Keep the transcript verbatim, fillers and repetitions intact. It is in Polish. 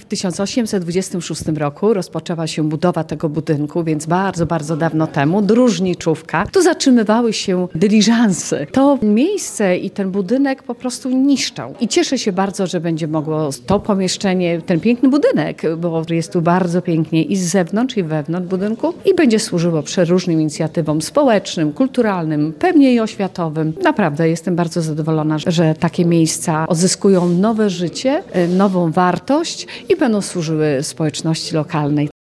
tysiąc osiemset dwudziestym szóstym roku rozpoczęła się budowa tego budynku, więc bardzo, bardzo dawno temu, dróżniczówka. Tu zatrzymywały się dyliżanse. To miejsce i ten budynek po prostu niszczą. I cieszę się bardzo, że będzie mogło to pomieszczenie, ten piękny budynek, bo jest tu bardzo pięknie i z zewnątrz, i wewnątrz budynku i będzie służyło przeróżnym inicjatywom społecznym, kulturalnym, pewnie i oświatowym. Naprawdę jestem bardzo zadowolona, że takie miejsca odzyskują nowe życie, nową wartość i będą służyły społeczności lokalnej.